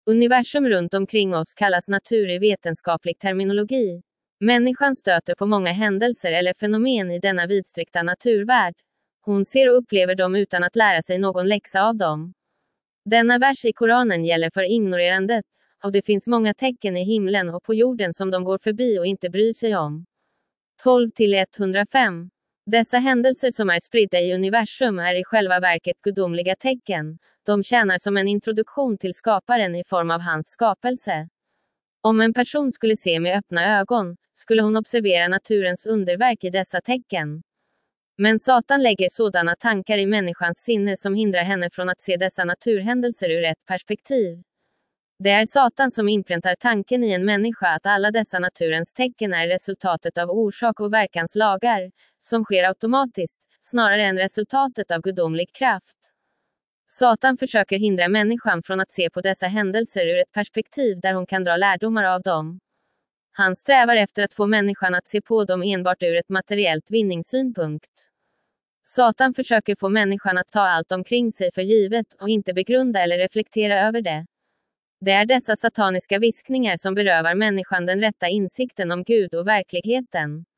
Universum runt omkring oss kallas natur i vetenskaplig terminologi. Människan stöter på många händelser eller fenomen i denna vidsträckta naturvärld. Hon ser och upplever dem utan att lära sig någon läxa av dem. Denna vers i Koranen gäller för ignorerandet, och det finns många tecken i himlen och på jorden som de går förbi och inte bryr sig om. 12-105. Dessa händelser som är spridda i universum är i själva verket gudomliga tecken. De tjänar som en introduktion till skaparen i form av hans skapelse. Om en person skulle se med öppna ögon, skulle hon observera naturens underverk i dessa tecken. Men Satan lägger sådana tankar i människans sinne som hindrar henne från att se dessa naturhändelser ur ett perspektiv. Det är Satan som inpräntar tanken i en människa att alla dessa naturens tecken är resultatet av orsak och verkans lagar, som sker automatiskt, snarare än resultatet av gudomlig kraft. Satan försöker hindra människan från att se på dessa händelser ur ett perspektiv där hon kan dra lärdomar av dem. Han strävar efter att få människan att se på dem enbart ur ett materiellt vinningssynpunkt. Satan försöker få människan att ta allt omkring sig för givet och inte begrunda eller reflektera över det. Det är dessa sataniska viskningar som berövar människan den rätta insikten om Gud och verkligheten.